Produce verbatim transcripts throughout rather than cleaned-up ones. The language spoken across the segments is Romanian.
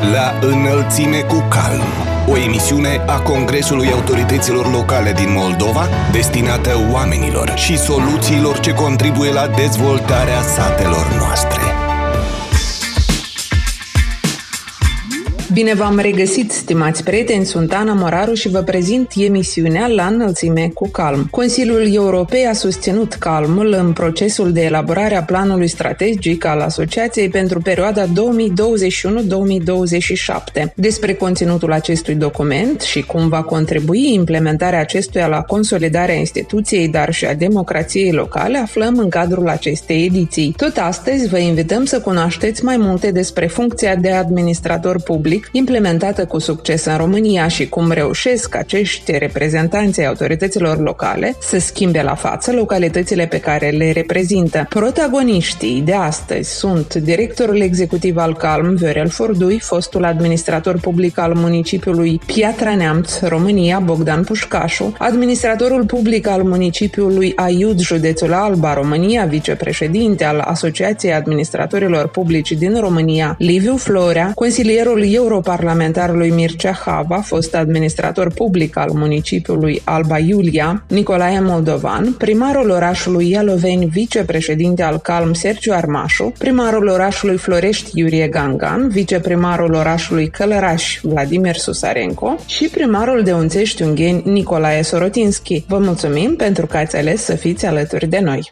La înălțime cu calm, o emisiune a Congresului Autorităților Locale din Moldova, destinată oamenilor și soluțiilor ce contribuie la dezvoltarea satelor noastre. Bine v-am regăsit, stimați prieteni, sunt Ana Moraru și vă prezint emisiunea La înălțime cu calm. Consiliul Europei a susținut calmul în procesul de elaborare a planului strategic al Asociației pentru perioada două mii douăzeci și unu două mii douăzeci și șapte. Despre conținutul acestui document și cum va contribui implementarea acestuia la consolidarea instituției, dar și a democrației locale, aflăm în cadrul acestei ediții. Tot astăzi vă invităm să cunoașteți mai multe despre funcția de administrator public implementată cu succes în România și cum reușesc acești reprezentanți ai autorităților locale să schimbe la față localitățile pe care le reprezintă. Protagoniștii de astăzi sunt directorul executiv al Calm, Viorel Furdui, fostul administrator public al municipiului Piatra Neamț, România, Bogdan Pușcașu, administratorul public al municipiului Aiud, județul Alba, România, vicepreședinte al Asociației Administratorilor Publici din România, Liviu Florea, consilierul europarlamentarului Mircea Hava, fost administrator public al municipiului Alba Iulia, Nicolae Moldovan, primarul orașului Ialoveni, vicepreședinte al Calm, Sergiu Armașu, primarul orașului Florești, Iurie Gangan, viceprimarul orașului Călăraș, Vladimir Susarenko și primarul de Unțești Ungheni, Nicolae Sorotinski. Vă mulțumim pentru că ați ales să fiți alături de noi.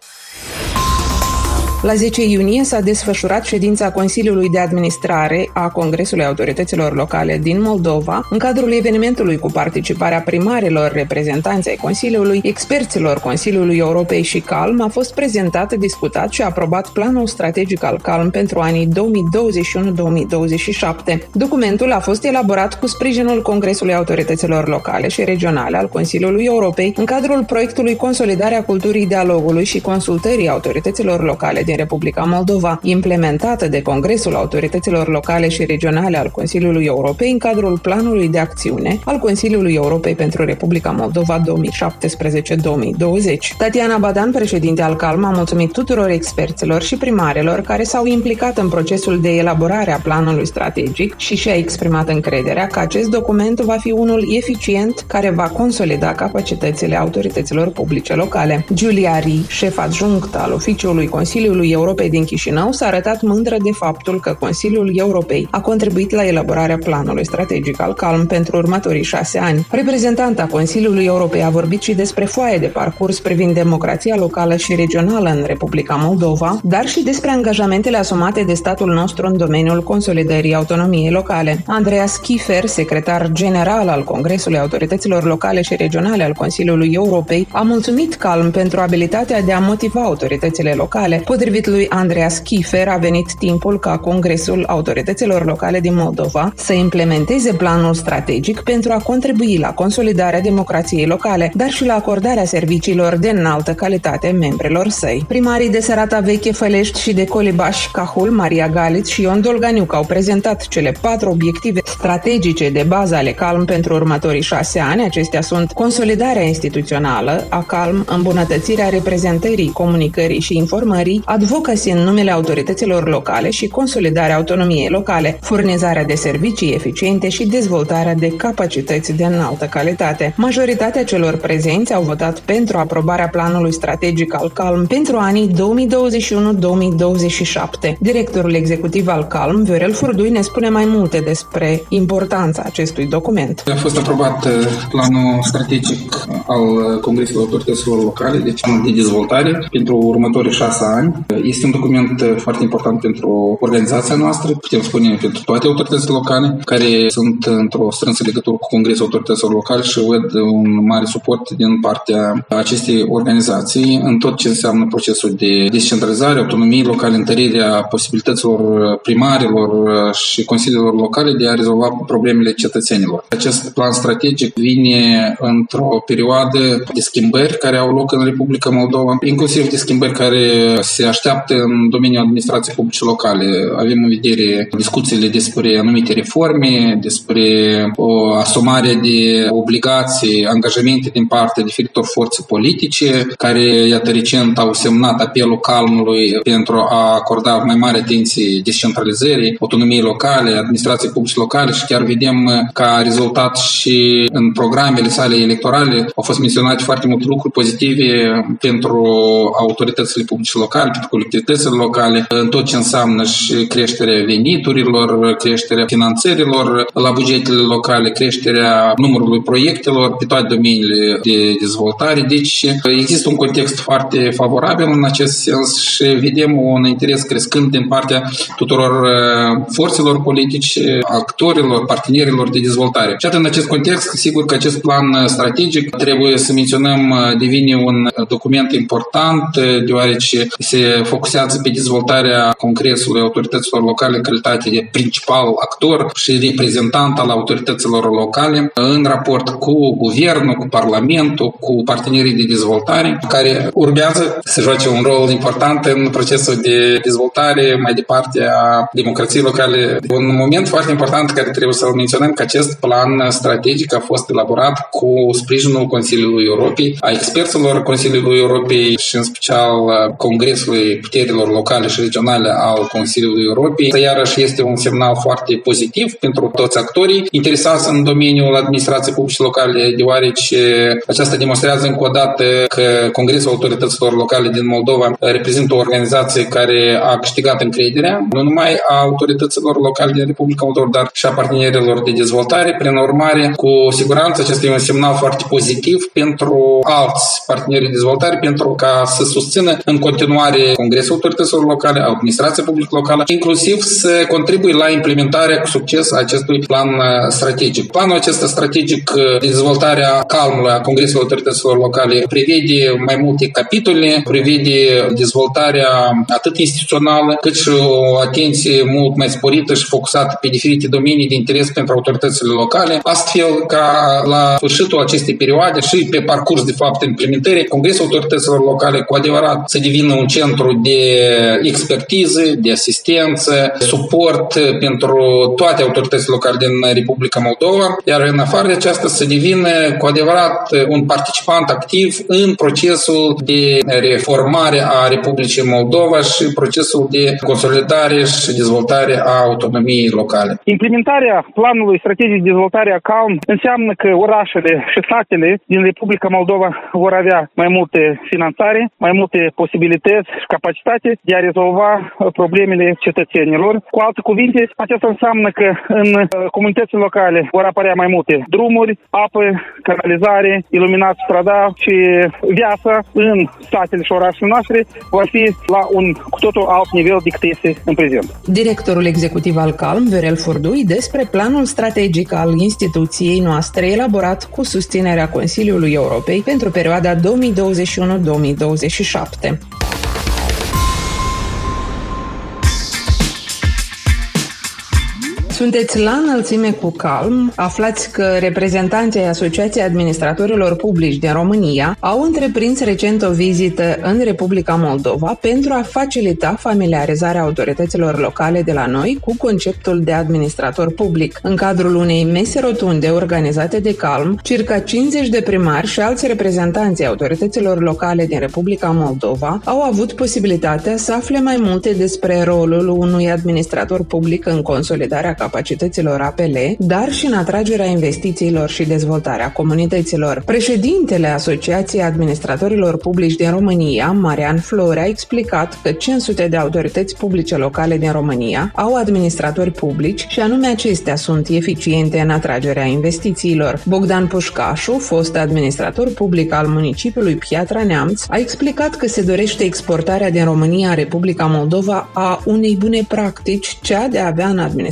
La zece iunie s-a desfășurat ședința Consiliului de Administrare a Congresului Autorităților Locale din Moldova. În cadrul evenimentului, cu participarea primarilor, reprezentanței Consiliului, experților Consiliului Europei și Calm, a fost prezentat, discutat și aprobat planul strategic al Calm pentru anii două mii douăzeci și unu două mii douăzeci și șapte. Documentul a fost elaborat cu sprijinul Congresului Autorităților Locale și Regionale al Consiliului Europei în cadrul proiectului Consolidarea Culturii Dialogului și Consultării Autorităților Locale din Republica Moldova, implementată de Congresul Autorităților Locale și Regionale al Consiliului Europei în cadrul Planului de Acțiune al Consiliului Europei pentru Republica Moldova două mii șaptesprezece două mii douăzeci. Tatiana Badan, președinte al Calm, a mulțumit tuturor experților și primarilor care s-au implicat în procesul de elaborare a planului strategic și și-a exprimat încrederea că acest document va fi unul eficient care va consolida capacitățile autorităților publice locale. Giulia Ri, șef adjunct al Oficiului Consiliului Europei din Chișinău, s-a arătat mândră de faptul că Consiliul Europei a contribuit la elaborarea planului strategic al Calm pentru următorii șase ani. Reprezentanta Consiliului Europei a vorbit și despre foaie de parcurs privind democrația locală și regională în Republica Moldova, dar și despre angajamentele asumate de statul nostru în domeniul consolidării autonomiei locale. Andreas Kiefer, secretar general al Congresului Autorităților Locale și Regionale al Consiliului Europei, a mulțumit Calm pentru abilitatea de a motiva autoritățile locale. Potrivit lui Andreas Kiefer, a venit timpul ca Congresul Autorităților Locale din Moldova să implementeze planul strategic pentru a contribui la consolidarea democrației locale, dar și la acordarea serviciilor de înaltă calitate membrilor săi. Primarii de Sărata Veche, Fălești și de Colibaș, Cahul, Maria Galiț și Ion Dolganiuc au prezentat cele patru obiective strategice de bază ale Calm pentru următorii șase ani. Acestea sunt consolidarea instituțională a Calm, îmbunătățirea reprezentării, comunicării și informării, advocacy în numele autorităților locale și consolidarea autonomiei locale, furnizarea de servicii eficiente și dezvoltarea de capacități de înaltă calitate. Majoritatea celor prezenți au votat pentru aprobarea planului strategic al Calm pentru anii două mii douăzeci și unu două mii douăzeci și șapte. Directorul executiv al Calm, Viorel Furdui, ne spune mai multe despre importanța acestui document. A fost aprobat planul strategic al Congresului Autorităților Locale, deci planul de dezvoltare pentru următorii șase ani. Este un document foarte important pentru organizația noastră, putem spune pentru toate autoritățile locale, care sunt într-o strânsă legătură cu Congresul Autorităților Locale și văd un mare suport din partea acestei organizații în tot ce înseamnă procesul de descentralizare, autonomiei locale, întărirea posibilităților primarilor și consiliilor locale de a rezolva problemele cetățenilor. Acest plan strategic vine într-o perioadă de schimbări care au loc în Republica Moldova, inclusiv de schimbări care se așteaptă în domeniul administrației publice locale. Avem în vedere discuțiile despre anumite reforme, despre o asumare de obligații, angajamente din partea diferitor forțe politice, care, iată, recent au semnat apelul calmului pentru a acorda mai mare atenție descentralizării, autonomiei locale, administrației publice locale și chiar vedem ca rezultat și în programele sale electorale au fost menționate foarte multe lucruri pozitive pentru autoritățile publice locale, pentru colectivitățile locale, în tot ce înseamnă și creșterea veniturilor, creșterea finanțărilor la bugetele locale, creșterea numărului proiectelor pe toate domeniile de dezvoltare. Deci există un context foarte favorabil în acest sens și vedem un interes crescând din partea tuturor forțelor politice, actorilor, partenerilor de dezvoltare. Și atât în acest context, sigur că acest plan strategic, trebuie să menționăm, devine un document important, deoarece se focusează pe dezvoltarea Congresului autorităților locale în calitate de principal actor și reprezentant al autorităților locale în raport cu guvernul, cu parlamentul, cu partenerii de dezvoltare, care urmează să joace un rol important în procesul de dezvoltare mai departe a democrației locale. Un moment foarte important care trebuie să-l menționăm, că acest plan strategic a fost elaborat cu sprijinul Consiliului Europei, a experților Consiliului Europei și în special Congresului Puterilor Locale și Regionale al Consiliului Europei. Iarăși este un semnal foarte pozitiv pentru toți actorii interesați în domeniul administrației publice locale, deoarece aceasta demonstrează încă o dată că Congresul Autorităților Locale din Moldova reprezintă o organizație care a câștigat încrederea, nu numai a autorităților locale din Republica Moldova, dar și a partenerilor de dezvoltare. Prin urmare, cu siguranță acesta e un semnal foarte pozitiv pentru alți parteneri de dezvoltare, pentru ca să susțină în continuare Congresul Autorităților Locale, administrația publică locală, inclusiv să contribuie la implementarea cu succes a acestui plan strategic. Planul acesta strategic de dezvoltare a calmului a Congresului Autorităților Locale prevede mai multe capitole, prevede dezvoltarea atât instituțională, cât și o atenție mult mai sporită și focusată pe diferite domenii de interes pentru autoritățile locale, astfel ca la sfârșitul acestei perioade și pe parcurs de fapt implementării, Congresul Autorităților Locale cu adevărat să devină un centru de expertiză, de asistență, suport pentru toate autoritățile locale din Republica Moldova, iar în afară de aceasta să devină cu adevărat un participant activ în procesul de reformare a Republicii Moldova și procesul de consolidare și dezvoltare a autonomiei locale. Implementarea planului strategic de dezvoltare a CALM înseamnă că orașele și satele din Republica Moldova vor avea mai multe finanțare, mai multe posibilități și capacitate de a rezolva problemele cetățenilor. Cu alte cuvinte, acesta înseamnă că în comunitățile locale vor apărea mai multe drumuri, apă, canalizare, iluminat strada și viața în satele și orașele noastre va fi la un cu totul alt nivel decât este în prezent. Directorul executiv al CALM, Viorel Furdui, despre planul strategic al instituției noastre elaborat cu susținerea Consiliului Europei pentru perioada două mii douăzeci și unu două mii douăzeci și șapte. Sunteți la înălțime cu CALM, aflați că reprezentanții Asociației Administratorilor Publici din România au întreprins recent o vizită în Republica Moldova pentru a facilita familiarizarea autorităților locale de la noi cu conceptul de administrator public. În cadrul unei mese rotunde organizate de CALM, circa cincizeci de primari și alți reprezentanți ai autorităților locale din Republica Moldova au avut posibilitatea să afle mai multe despre rolul unui administrator public în consolidarea capacităților A P L, dar și în atragerea investițiilor și dezvoltarea comunităților. Președintele Asociației Administratorilor Publici din România, Marian Flore, a explicat că cinci sute de autorități publice locale din România au administratori publici și anume acestea sunt eficiente în atragerea investițiilor. Bogdan Pușcașu, fost administrator public al municipiului Piatra Neamț, a explicat că se dorește exportarea din România în Republica Moldova a unei bune practici, cea de a avea în administrația publică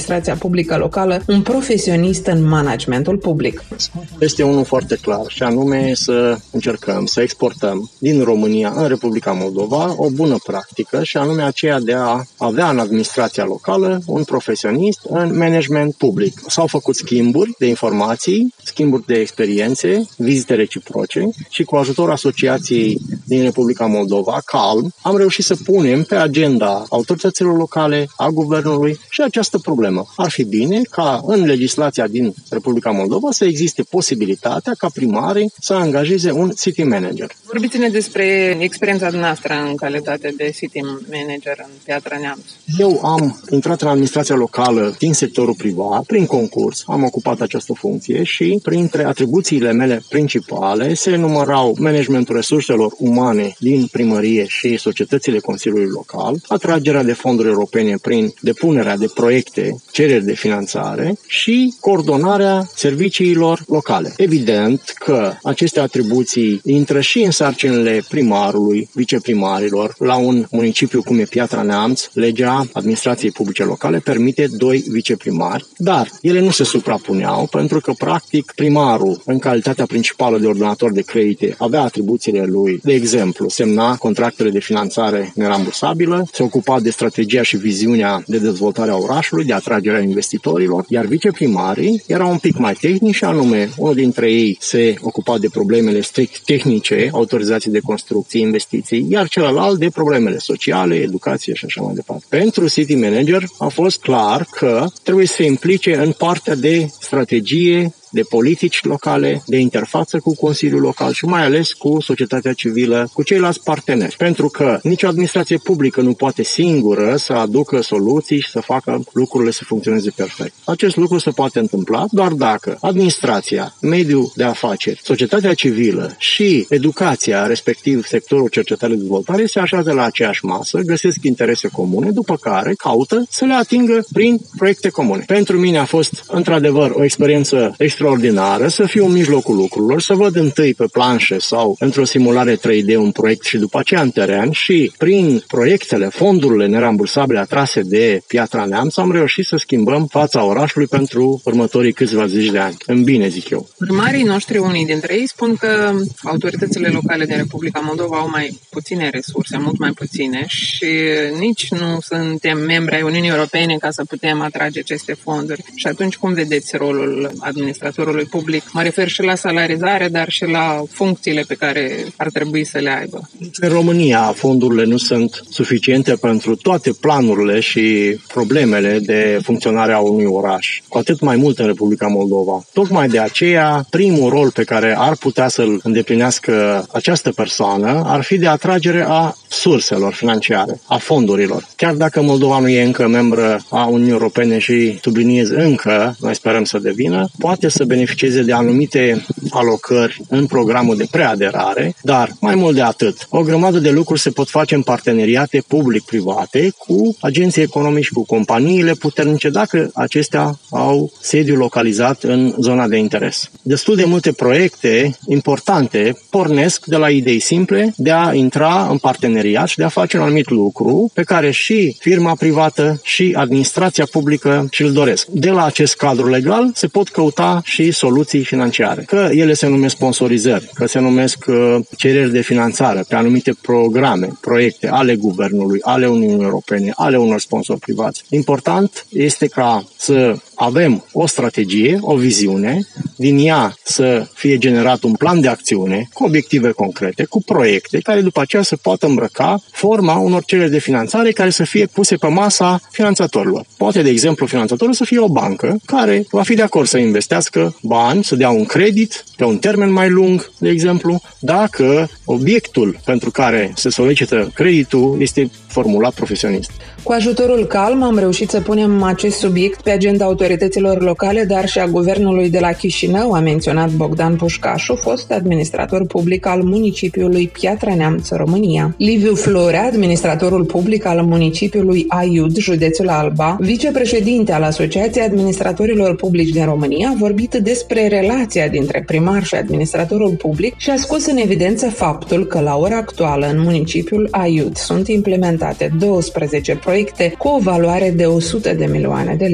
publică locală un profesionist în managementul public. Este unul foarte clar și anume să încercăm să exportăm din România în Republica Moldova o bună practică și anume aceea de a avea în administrația locală un profesionist în management public. S-au făcut schimburi de informații, schimburi de experiențe, vizite reciproce și cu ajutorul Asociației din Republica Moldova, CALM, am reușit să punem pe agenda autorităților locale, a guvernului și această problemă. Ar fi bine ca în legislația din Republica Moldova să existe posibilitatea ca primarii să angajeze un city manager. Vorbiți-ne despre experiența noastră în calitate de city manager în Piatra Neamț. Eu am intrat în administrația locală din sectorul privat, prin concurs, am ocupat această funcție și printre atribuțiile mele principale se numărau managementul resurselor umane din primărie și societățile Consiliului Local, atragerea de fonduri europene prin depunerea de proiecte, cereri de finanțare și coordonarea serviciilor locale. Evident că aceste atribuții intră și în sarcinile primarului, viceprimarilor. La un municipiu cum e Piatra Neamț, legea administrației publice locale permite doi viceprimari, dar ele nu se suprapuneau pentru că, practic, primarul, în calitatea principală de ordonator de credite, avea atribuțiile lui. De exemplu, semna contractele de finanțare nerambursabilă, se ocupa de strategia și viziunea de dezvoltare a orașului, de atragerea investitorilor, iar viceprimarii erau un pic mai tehnici și anume, unul dintre ei se ocupa de problemele strict tehnice, autorizații de construcții, investiții, iar celălalt de problemele sociale, educație și așa mai departe. Pentru city manager a fost clar că trebuie să se implice în partea de strategie, de politici locale, de interfață cu Consiliul Local și mai ales cu societatea civilă, cu ceilalți parteneri. Pentru că nicio administrație publică nu poate singură să aducă soluții și să facă lucrurile să funcționeze perfect. Acest lucru se poate întâmpla doar dacă administrația, mediul de afaceri, societatea civilă și educația, respectiv sectorul cercetare și dezvoltare, se așează la aceeași masă, găsesc interese comune, după care caută să le atingă prin proiecte comune. Pentru mine a fost într-adevăr o experiență extraordinară să fiu în mijlocul lucrurilor, să văd întâi pe planșe sau într-o simulare trei D un proiect și după aceea în teren și prin proiectele, fondurile nerambursabile atrase de Piatra Neamț am reușit să schimbăm fața orașului pentru următorii câțiva zeci de ani. În bine, zic eu. Primarii noștri, unii dintre ei, spun că autoritățile locale din Republica Moldova au mai puține resurse, mult mai puține și nici nu suntem membri ai Uniunii Europene ca să putem atrage aceste fonduri. Și atunci cum vedeți rolul administratorului public? Mă refer și la salarizare, dar și la funcțiile pe care ar trebui să le aibă. În România fondurile nu sunt suficiente pentru toate planurile și problemele de funcționare a unui oraș, cu atât mai mult în Republica Moldova. Tocmai de aceea, primul rol pe care ar putea să-l îndeplinească această persoană ar fi de atragere a surselor financiare, a fondurilor. Chiar dacă Moldova nu e încă membră a Uniunii Europene și subliniez încă, noi sperăm să devină, poate să beneficieze de anumite alocări în programul de preaderare, dar mai mult de atât, o grămadă de lucruri se pot face în parteneriate public-private cu agenții economici, cu companiile puternice, dacă acestea au sediul localizat în zona de interes. Destul de multe proiecte importante pornesc de la idei simple de a intra în parteneriat și de a face un anumit lucru pe care și firma privată și administrația publică și-l doresc. De la acest cadru legal se pot căuta și soluții financiare. Că ele se numesc sponsorizări, că se numesc uh, cereri de finanțare pe anumite programe, proiecte ale guvernului, ale Uniunii Europene, ale unor sponsori privați. Important este ca să avem o strategie, o viziune, din ea să fie generat un plan de acțiune cu obiective concrete, cu proiecte care după aceea să poată îmbrăca forma unor cereri de finanțare care să fie puse pe masa finanțatorilor. Poate, de exemplu, finanțatorul să fie o bancă care va fi de acord să investească bani, să dea un credit pe un termen mai lung, de exemplu, dacă obiectul pentru care se solicită creditul este formulat profesionist. Cu ajutorul CALM am reușit să punem acest subiect pe agenda autorităților locale, dar și a guvernului de la Chișinău, a menționat Bogdan Pușcașu, fost administrator public al municipiului Piatra Neamț, România. Liviu Florea, administratorul public al municipiului Aiud, județul Alba, vicepreședinte al Asociației Administratorilor Publici din România, a vorbit despre relația dintre primar și administratorul public și a scos în evidență faptul că la ora actuală în municipiul Aiud sunt implementate douăsprezece proiecte cu o valoare de o sută de milioane de lei.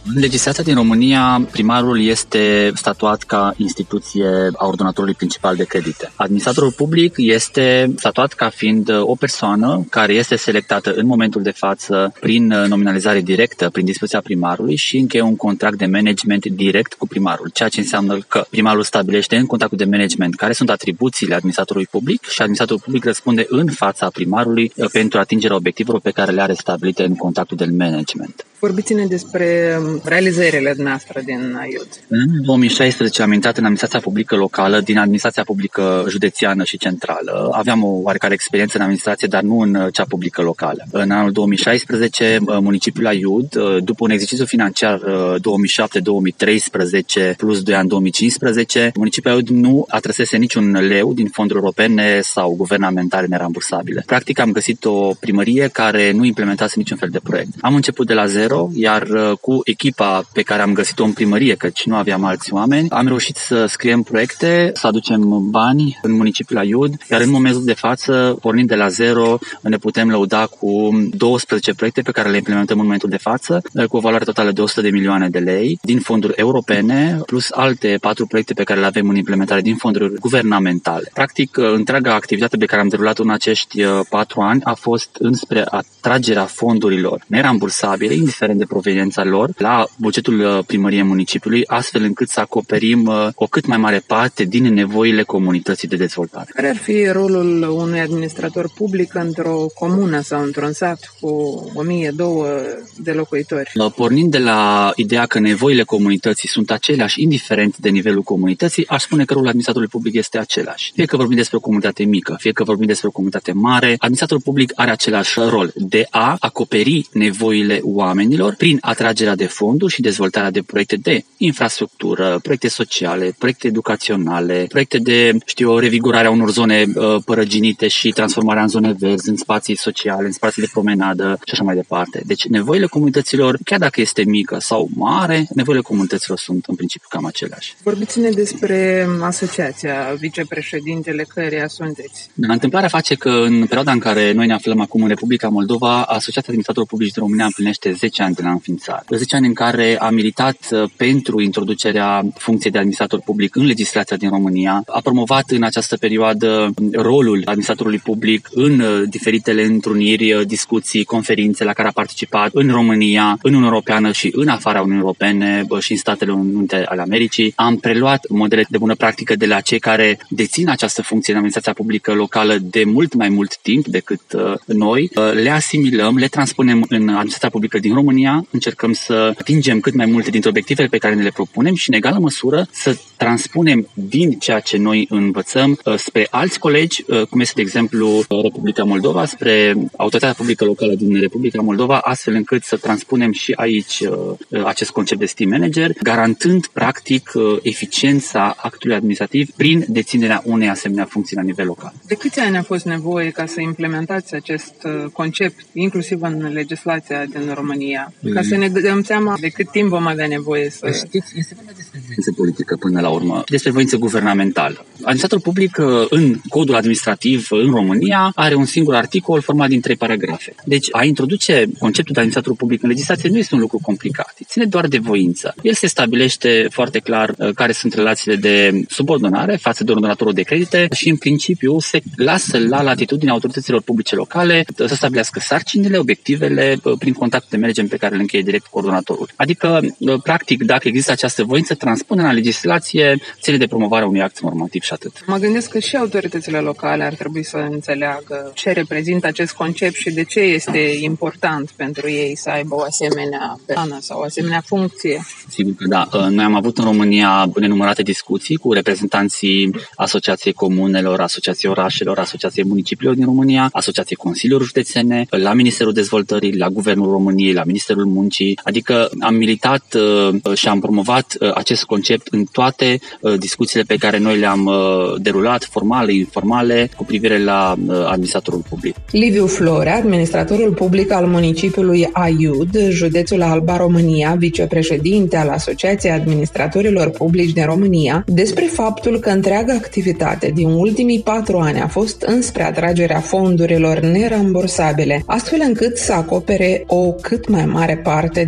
În legislația din România, primarul este statuat ca instituție a ordonatorului principal de credite. Administratorul public este statuat ca fiind o persoană care este selectată în momentul de față prin nominalizare directă, prin dispoziția primarului și încheie un contract de management direct cu primarul, ceea ce înseamnă că primarul stabilește în contractul de management care sunt atribuțiile administratorului public și administratorul public răspunde în fața primarului pentru atingerea obiectivelor pe care le are stabilite în contractul de management. Vorbiți-ne despre realizările noastre din I U D. În două mii șaisprezece am intrat în administrația publică locală din administrația publică județeană și centrală. Aveam o oarecare experiență în administrație, dar nu în cea publică locală. În anul două mii șaisprezece, municipiul Aiud, după un exercițiu financiar două mii șapte două mii treisprezece plus doi ani două mii cincisprezece, municipiul Aiud nu atrăsese niciun leu din fonduri europene sau guvernamentale nerambursabile. Practic am găsit o primărie care nu implementase niciun fel de proiect. Am început de la zero, iar cu echipa pe care am găsit-o în primărie, căci nu aveam alți oameni, am reușit să scriem proiecte, să aducem bani în municipiul Aiud, iar în momentul de față, pornind de la zero, ne putem lăuda cu douăsprezece proiecte pe care le implementăm în momentul de față, cu o valoare totală de o sută de milioane de lei din fonduri europene, plus alte patru proiecte pe care le avem în implementare din fonduri guvernamentale. Practic, întreaga activitate pe care am derulat-o în acești patru ani a fost înspre atragerea fondurilor nerambursabile, indiferent de proveniența lor, la bugetul primăriei municipiului, astfel încât să acoperim o cât mai mare parte din nevoile comunității de dezvoltare. Care ar fi rolul unui administrator public într-o comună sau într-un sat cu o mie două de locuitori? Pornind de la ideea că nevoile comunității sunt aceleași, indiferent de nivelul comunității, aș spune că rolul administratorului public este același. Fie că vorbim despre o comunitate mică, fie că vorbim despre o comunitate mare, administratorul public are același rol de a acoperi nevoile oamenilor prin atragerea de fonduri și dezvoltarea de proiecte de infrastructură, proiecte sociale, proiecte educaționale, proiecte de, știu, revigorarea unor zone uh, părăginite și transformarea în zone verzi, în spații sociale, în spații de promenadă și așa mai departe. Deci nevoile comunităților, chiar dacă este mică sau mare, nevoile comunităților sunt în principiu cam aceleași. Vorbiți-ne despre asociația, vicepreședintele căreia sunteți. Întâmplarea face că în perioada în care noi ne aflăm acum în Republica Moldova, Asociația Administratorilor Publici din România împlinește zece ani de la înființare. zece ani în care a militat pentru introducerea funcției de administrator public în legislația din România, a promovat în această perioadă rolul administratorului public în diferitele întruniri, discuții, conferințe la care a participat în România, în Uniunea Europeană și în afara Uniunii Europene și în Statele Unite ale Americii. Am preluat modele de bună practică de la cei care dețin această funcție în administrația publică locală de mult mai mult timp decât noi. Le asimilăm, le transpunem în administrația publică din România, încercăm să atingem cât mai multe dintre obiectivele pe care ne le propunem și în egală măsură să transpunem din ceea ce noi învățăm spre alți colegi, cum este de exemplu Republica Moldova, spre Autoritatea Publică Locală din Republica Moldova, astfel încât să transpunem și aici acest concept de team manager, garantând practic eficiența actului administrativ prin deținerea unei asemenea funcții la nivel local. De câți ani a fost nevoie ca să implementați acest concept, inclusiv în legislația din România, mm. ca să ne dăm seama de cât timp vom avea nevoie să... Știți, este vorba despre voință politică până la urmă, despre voință guvernamentală. Administratorul public în codul administrativ în România are un singur articol format din trei paragrafe. Deci a introduce conceptul de administrator public în legislație nu este un lucru complicat, ține doar de voință. El se stabilește foarte clar care sunt relațiile de subordonare față de ordonatorul de credite și în principiu se lasă la latitudinea autorităților publice locale să stabilească sarcinile, obiectivele prin contactul de management pe care îl încheie direct coordonatorul. Adică, practic, dacă există această voință, transpune la legislație ține de promovarea unui act normativ și atât. Mă gândesc că și autoritățile locale ar trebui să înțeleagă ce reprezintă acest concept și de ce este important pentru ei să aibă o asemenea persoană sau o asemenea funcție. Sigur că da. Noi am avut în România nenumărate discuții cu reprezentanții Asociației Comunelor, Asociației Orașelor, Asociației Municipiilor din România, Asociației Consiliilor Județene, la Ministerul Dezvoltării, la Guvernul României, la Ministerul Muncii. Adică am militat și am promovat acest concept în toate discuțiile pe care noi le-am derulat, formale, informale, cu privire la administratorul public. Liviu Florea, administratorul public al municipiului Aiud, județul Alba, România, vicepreședinte al Asociației Administratorilor Publici din România, despre faptul că întreaga activitate din ultimii patru ani a fost înspre atragerea fondurilor nerambursabile, astfel încât să acopere o cât mai mare parte din nevoie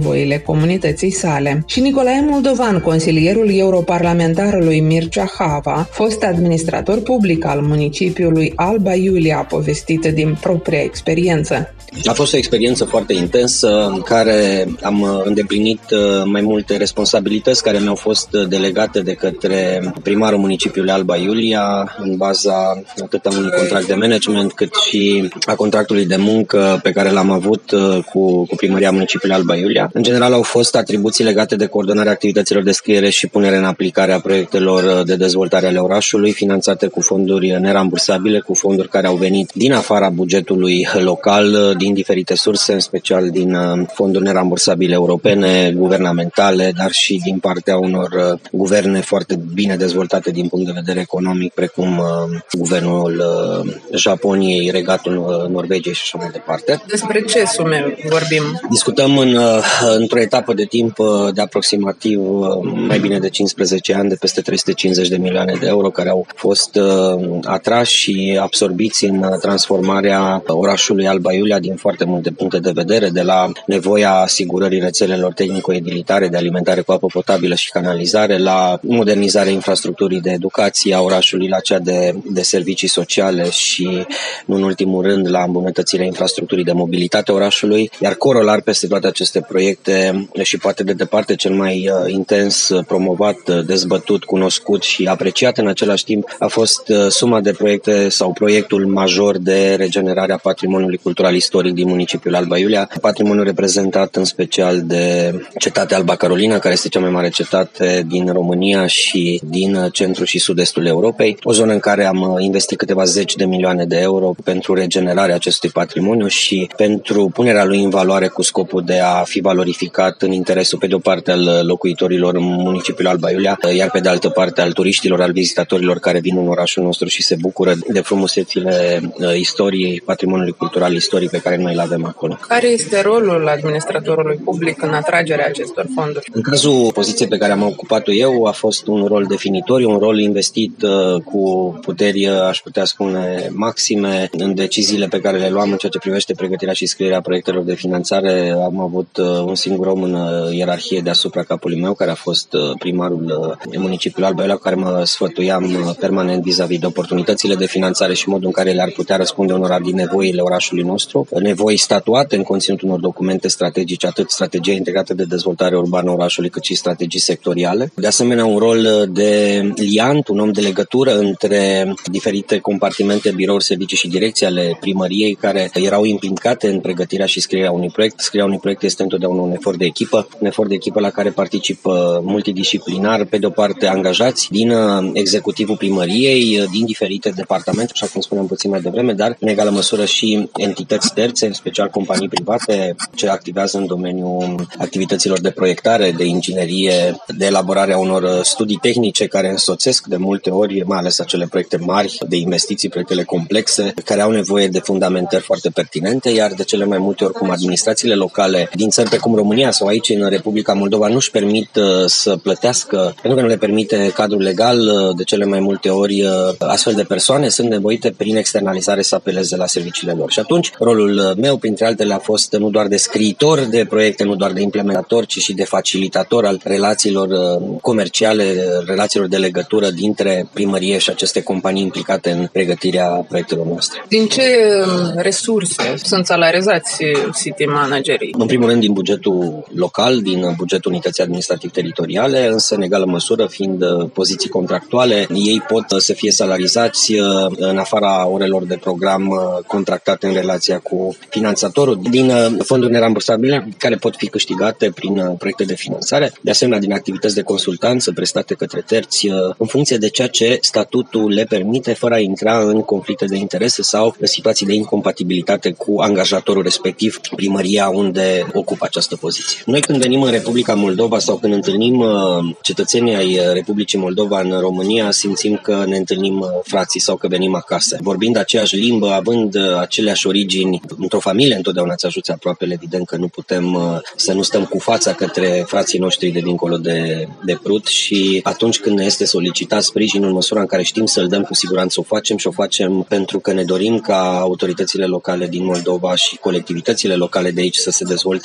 nevoile comunității sale. Și Nicolae Moldovan, consilierul europarlamentarului Mircea Hava, fost administrator public al municipiului Alba Iulia, a povestit din propria experiență. A fost o experiență foarte intensă în care am îndeplinit mai multe responsabilități care mi-au fost delegate de către primarul municipiului Alba Iulia în baza atât a unui contract de management cât și a contractului de muncă pe care l-am avut cu, cu primăria municipiului Alba Iulia. În general au fost atribuții legate de coordonarea activităților de scriere și punere în aplicare a proiectelor de dezvoltare ale orașului, finanțate cu fonduri nerambursabile, cu fonduri care au venit din afara bugetului local, din diferite surse, în special din fonduri nerambursabile europene, guvernamentale, dar și din partea unor guverne foarte bine dezvoltate din punct de vedere economic, precum guvernul Japoniei, Regatul Norvegiei și așa mai departe. Despre ce sume vorbim? Discutăm în, într-o etapă de timp de aproximativ mai bine de cincisprezece ani, de peste trei sute cincizeci de milioane de euro care au fost atrași și absorbiți în transformarea orașului Alba Iulia din foarte multe puncte de vedere, de la nevoia asigurării rețelelor tehnico-edilitare de alimentare cu apă potabilă și canalizare, la modernizarea infrastructurii de educație a orașului, la cea de, de servicii sociale și, nu în ultimul rând, la îmbunătățirea infrastructurii de mobilitate a orașului, iar corolar peste toate aceste proiecte și poate de departe cel mai intens promovat, dezbătut, cunoscut și apreciat în același timp a fost suma de proiecte sau proiectul major de regenerare a patrimoniului cultural istoric din municipiul Alba Iulia, patrimoniul reprezentat în special de cetatea Alba Carolina, care este cea mai mare cetate din România și din centrul și sud-estul Europei, o zonă în care am investit câteva zeci de milioane de euro pentru regenerarea acestui patrimoniu și pentru punerea lui în valoare cu scopul de a fi valorificat în interesul pe de o parte al locuitorilor în municipiul Alba Iulia, iar pe de altă parte al turiștilor, al vizitatorilor care vin în orașul nostru și se bucură de frumusețile istoriei, patrimoniului cultural istoric pe care noi îl avem acolo. Care este rolul administratorului public în atragerea acestor fonduri? În cazul poziției pe care am ocupat-o eu, a fost un rol definitoriu, un rol investit uh, cu puteri, uh, aș putea spune, maxime în deciziile pe care le luam în ceea ce privește pregătirea și scrierea proiectelor de finanțare. Am avut uh, un singur om în uh, ierarhie deasupra capului meu, care a fost uh, primarul uh, municipiului Alba Iulia, care mă sfătuiam uh, permanent vis-a-vis de oportunitățile de finanțare și modul în care le-ar putea răspunde unora din nevoile orașului nostru, nevoi statuate în conținutul unor documente strategice, atât strategia integrată de dezvoltare urbană a orașului, cât și strategii sectoriale. De asemenea, un rol de liant, un om de legătură între diferite compartimente, birouri, servicii și direcții ale primăriei care erau implicate în pregătirea și scrierea unui proiect. Scrierea unui proiect este întotdeauna un efort de echipă, un efort de echipă la care participă multidisciplinar, pe de o parte angajați din executivul primăriei, din diferite departamente, așa cum spuneam puțin mai devreme, dar în egală măsură și entități terțe, în special companii private ce activează în domeniul activităților de proiectare, de inginerie, de elaborarea unor studii tehnice care însoțesc de multe ori, mai ales acele proiecte mari de investiții, proiectele complexe, care au nevoie de fundamentări foarte pertinente, iar de cele mai multe ori, cum administrațiile locale din țări precum România sau aici în Republica Moldova nu-și permit să plătească, pentru că nu le permite cadrul legal, de cele mai multe ori astfel de persoane sunt nevoite prin externalizare să apeleze la serviciile lor. Și atunci, rolul meu, printre altele, a fost nu doar de scriitor de proiecte, nu doar de implementator, ci și de facilitator al relațiilor comerciale, relațiilor de legătură dintre primărie și aceste companii implicate în pregătirea proiectelor noastre. Din ce resurse sunt salarizați city managerii? În primul rând din bugetul local, din bugetul unității administrativ-teritoriale, însă în egală măsură, fiind poziții contractuale, ei pot să fie salarizați în afara orelor de program contractate în relația cu finanțatorul, din fonduri nerambursabile care pot fi câștigate prin proiecte de finanțare, de asemenea din activități de consultanță prestate către terți în funcție de ceea ce statutul le permite, fără a intra în conflicte de interese sau situații de incompatibilitate cu angajatorul respectiv, primăria unde ocupă această poziție. Noi când venim în Republica Moldova sau când întâlnim cetățenii ai Republicii Moldova în România, simțim că ne întâlnim frații sau că venim acasă. Vorbind aceeași limbă, având aceleași origini, într-o familie întotdeauna îți ajuți aproapele, evident că nu putem să nu stăm cu fața către frații noștri de dincolo de, de Prut și atunci când ne este solicitat sprijinul în măsura în care știm să-l dăm, cu siguranță o facem și o facem pentru că ne dorim ca autoritățile locale din Moldova și colectivitățile locale de aici să se dezvolte mai bine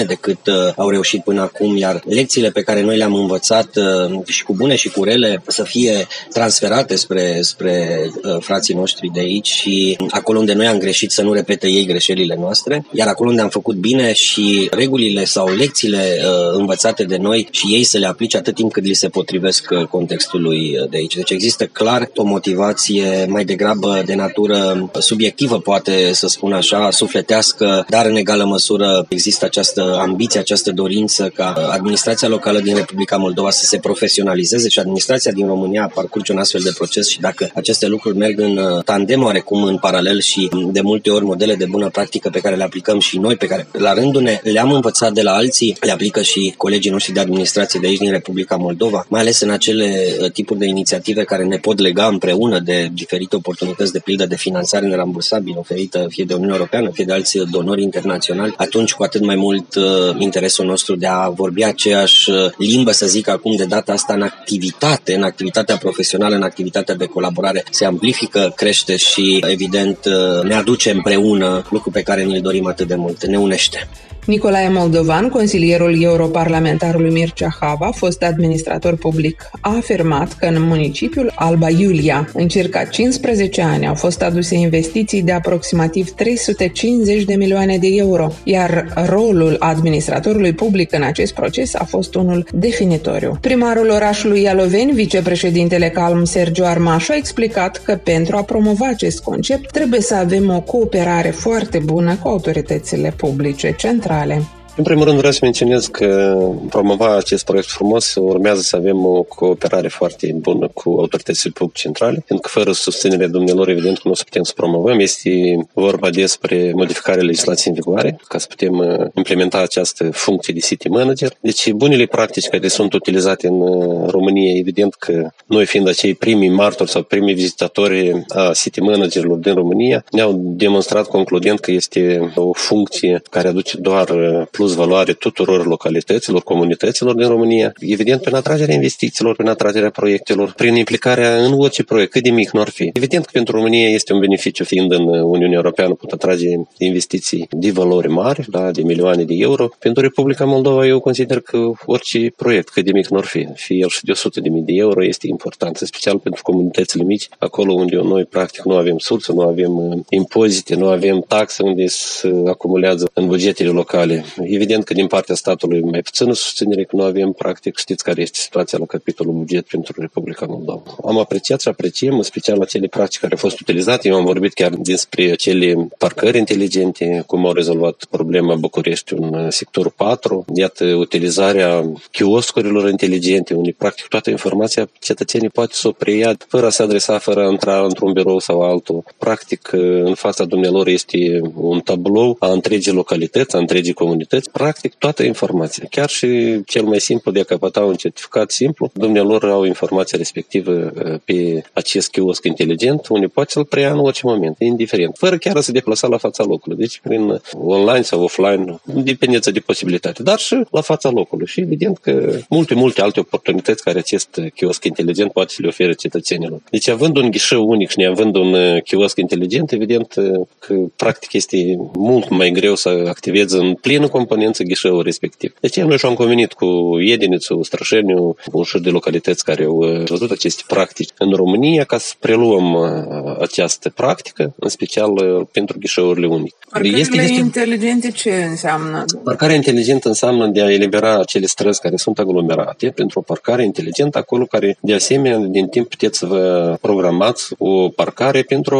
decât au reușit până acum, iar lecțiile pe care noi le-am învățat și cu bune și cu rele să fie transferate spre, spre frații noștri de aici și acolo unde noi am greșit să nu repete ei greșelile noastre, iar acolo unde am făcut bine și regulile sau lecțiile învățate de noi și ei să le aplice atât timp cât li se potrivesc contextului de aici. Deci există clar o motivație mai degrabă de natură subiectivă, poate să spun așa, sufletească, dar în egală măsură există această ambiție, această dorință ca administrația locală din Republica Moldova să se profesionalizeze și administrația din România parcurge un astfel de proces și dacă aceste lucruri merg în tandem oarecum în paralel și de multe ori modele de bună practică pe care le aplicăm și noi, pe care la rândul ne le-am învățat de la alții, le aplică și colegii noștri de administrație de aici din Republica Moldova, mai ales în acele tipuri de inițiative care ne pot lega împreună de diferite oportunități, de pildă de finanțare nerambursabilă oferită fie de Uniunea Europeană, fie de alți donori internaționali, atunci cu atât mai mult uh, interesul nostru de a vorbi aceeași limbă, să zic acum, de data asta în activitate, în activitatea profesională, în activitatea de colaborare, se amplifică, crește și, evident, uh, ne aduce împreună lucru pe care ne-l dorim atât de mult, ne unește. Nicolae Moldovan, consilierul europarlamentarului Mircea Hava, fost administrator public, a afirmat că în municipiul Alba Iulia, în circa cincisprezece ani, au fost aduse investiții de aproximativ trei sute cincizeci de milioane de euro, iar rolul administratorului public în acest proces a fost unul definitoriu. Primarul orașului Ialoveni, vicepreședintele Calm Sergiu Armașu, a explicat că pentru a promova acest concept trebuie să avem o cooperare foarte bună cu autoritățile publice centrale. În primul rând vreau să menționez că promova acest proiect frumos urmează să avem o cooperare foarte bună cu autoritățile publice centrale, pentru că fără susținerea dumnealor, evident că nu o să putem să promovăm. Este vorba despre modificarea legislației în vigoare, ca să putem implementa această funcție de city manager. Deci bunele practici care sunt utilizate în România, evident că noi fiind acei primii martori sau primii vizitatori a city managerilor din România, ne-au demonstrat concludent că este o funcție care aduce doar plus valoare tuturor localităților, comunităților din România, evident prin atragerea investițiilor, prin atragerea proiectelor, prin implicarea în orice proiect, cât de mic n-ar fi. Evident că pentru România este un beneficiu, fiind în Uniunea Europeană, pot atrage investiții de valori mari, da, de milioane de euro. Pentru Republica Moldova eu consider că orice proiect, cât de mic n-ar fi, fie el și de o sută de mii de euro, este important, special pentru comunitățile mici, acolo unde noi practic nu avem surse, nu avem impozite, nu avem taxe unde se acumulează în bugetele locale. Evident că din partea statului mai puțină susținere, că nu avem practic, știți care este situația la capitolul buget pentru Republica Moldova. Am apreciat și apreciem în special acele practici care au fost utilizate. Eu am vorbit chiar despre acele parcări inteligente, cum au rezolvat problema București în sectorul patru. Iată, utilizarea chioscurilor inteligente, unde practic toată informația cetățenii poate să o preia fără a se adresa, fără a intra într-un birou sau altul. Practic, în fața dumnealor este un tablou a întregii localități, a întregii comunități, practic toată informația, chiar și cel mai simplu de a căpăta un certificat simplu, dumnealor au informația respectivă pe acest chiosc inteligent, unde poate să-l preia în orice moment, indiferent, fără chiar să se deplasa la fața locului, deci prin online sau offline, dependență de posibilitate, dar și la fața locului și evident că multe, multe alte oportunități care acest chiosc inteligent poate să le ofere cetățenilor. Deci având un ghișeu unic și neavând un chiosc inteligent, evident că practic este mult mai greu să activeze în plină componență ghișeul respectiv. Deci noi și-am convenit cu Iedinițu, Strășeniu, un șir de localități care au văzut aceste practici în România ca să preluăm această practică, în special pentru ghișeurile unice. Parcările este, este... inteligente ce înseamnă? Parcarea inteligentă înseamnă de a elibera acele străzi care sunt aglomerate pentru o parcare inteligentă, acolo care de asemenea din timp puteți să vă programați o parcare pentru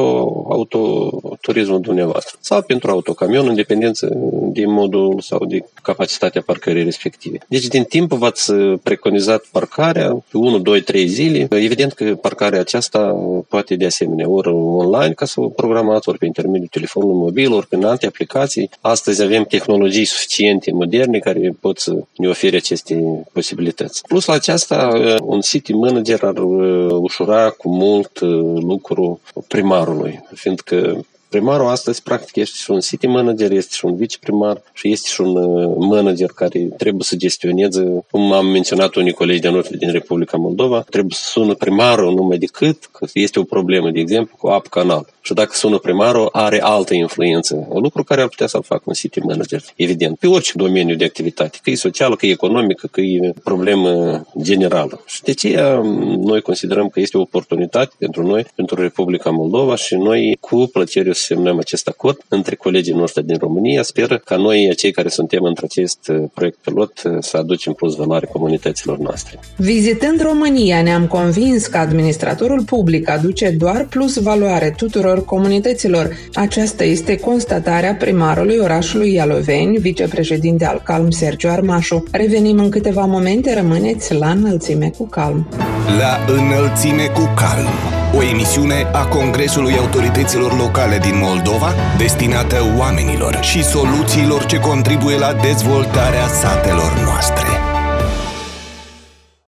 autoturismul dumneavoastră sau pentru autocamion, în dependență de modul sau de capacitatea parcării respective. Deci din timp v-ați preconizat parcarea pe unu, doi, trei zile. Evident că parcarea aceasta poate de asemenea ori online ca să o programați, ori pe intermediul telefonului mobil, ori prin alte aplicații. Astăzi avem tehnologii suficiente, moderne, care pot să ne ofere aceste posibilități. Plus la aceasta, un city manager ar ușura cu mult lucru primarului, fiindcă Primarul astăzi, practic, este și un city manager, este și un viceprimar și este și un manager care trebuie să gestioneze, cum am menționat unii colegi de noștri din Republica Moldova, trebuie să sună primarul numai decât că este o problemă, de exemplu, cu apă canal. Și dacă sună primarul, are altă influență. Un lucru care ar putea să-l facă un city manager, evident, pe orice domeniu de activitate, că e socială, că e economică, că e problemă generală. Și de aceea noi considerăm că este o oportunitate pentru noi, pentru Republica Moldova și noi cu plăcere să semnăm acest acord între colegii noștri din România. Sper ca noi, cei care suntem între acest proiect pilot, să aducem plus valoare comunităților noastre. Vizitând România, ne-am convins că administratorul public aduce doar plus valoare tuturor comunităților. Aceasta este constatarea primarului orașului Ialoveni, vicepreședinte al Calm, Sergiu Armașu. Revenim în câteva momente, rămâneți la Înălțime cu Calm. La Înălțime cu Calm, o emisiune a Congresului Autorităților Locale din Moldova, destinată oamenilor și soluțiilor ce contribuie la dezvoltarea satelor noastre.